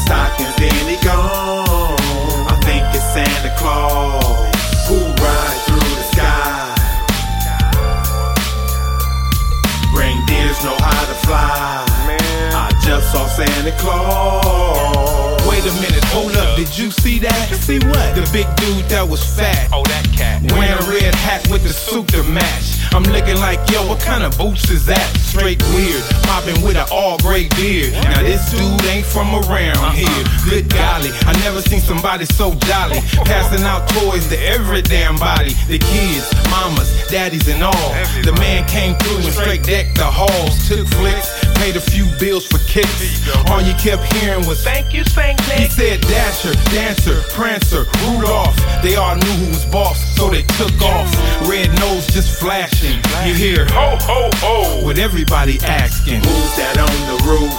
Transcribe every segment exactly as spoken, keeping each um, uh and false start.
stockings, then he gone. I think it's Santa Claus who ride through the sky. Reindeers know how to fly. Man, I just saw Santa Claus. Wait a minute, hold up, did you see that? See what? The big dude that was fat. Oh, that cat. Wearing a red hat with the suit to match. I'm looking like, yo, what kind of boots is that? Straight weird, mopping with an all-gray beard. Now this dude ain't from around here. Good golly, I never seen somebody so jolly. Passing out toys to every damn body. The kids, mamas, daddies and all. The man came through and straight decked the halls. Took flicks, paid a few bills for kicks. All you kept hearing was, thank you, Saint Nick. He said Dasher, Dancer, Prancer, Rudolph. They all knew who was boss, so they took off. Red nose just flashing. You hear ho, ho, ho, with everybody asking, who's that on the roof?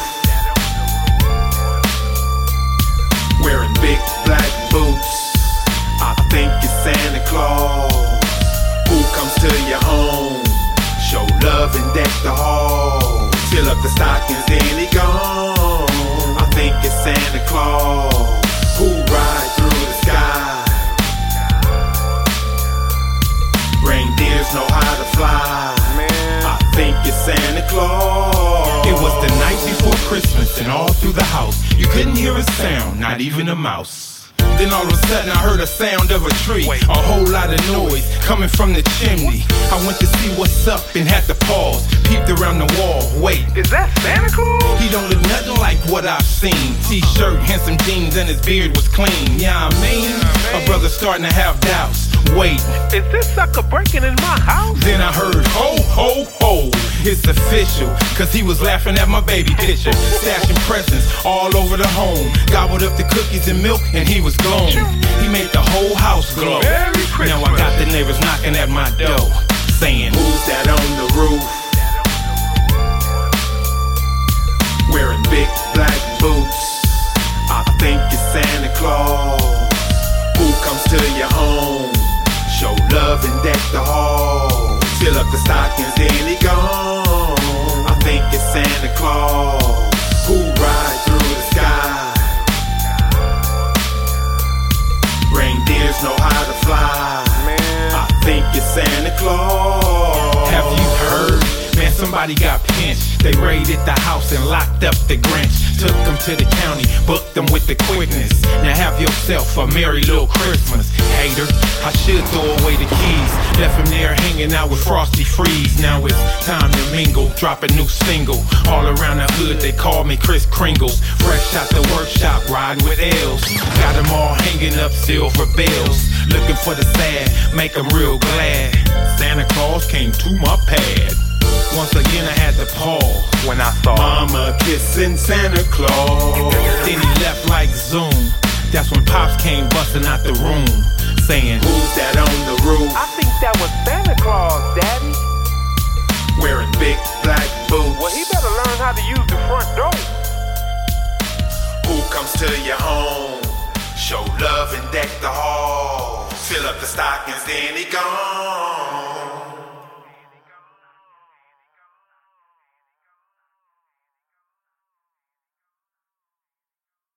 Wearing big black boots. I think it's Santa Claus who comes to your home, show love and deck the hall. Fill up the stockings, then he gone. I think it's Santa Claus who ride through the sky. Reindeers know how to fly. Man, I think it's Santa Claus. It was the night before Christmas, and all through the house you couldn't hear a sound, not even a mouse. Then all of a sudden I heard a sound of a tree. A whole lot of noise coming from the chimney. I went to see what's up and had to pause. Peeped around the wall, wait, is that Santa Claus? He don't look nothing like what I've seen. T-shirt, handsome jeans, and his beard was clean. Yeah, I mean, a brother starting to have doubts. Wait, is this sucker breaking in my house? Then I heard ho, ho, ho. It's official, cause he was laughing at my baby picture. Stashing presents all over the home. Gobbled up the cookies and milk and he was gone. He made the whole house glow. Now I got the neighbors knocking at my door, saying, who's that on the roof? Wearing big black boots. I think it's Santa Claus who comes to your home, show love and deck the hall. Fill up the stockings, then he gone. I think it's Santa Claus who ride through the sky. Reindeers know how to fly. Man, I think it's Santa Claus. Have you heard? Man, somebody got pinched. They raided the house and locked up the Grinch. Took him to the county, booked them with the quickness. Now have yourself a merry little Christmas, hater. I should throw away the keys. Left him there hanging out with Frosty Freeze. Now it's time to mingle, drop a new single. All around the hood they call me Kris Kringle. Fresh out the workshop, riding with L's. Got them all hanging up silver bells. Looking for the sad, make them real glad. Santa Claus came to my pad. Once again I had to pause when I saw Mama kissing Santa Claus. Then he left like Zoom. That's when Pops came busting out the room, saying, who's that on the roof? I think that was Santa Claus, Daddy. Wearing big black boots. Well, he better learn how to use the front door. Who comes to your home, show love and deck the hall. Fill up the stockings, then he gone.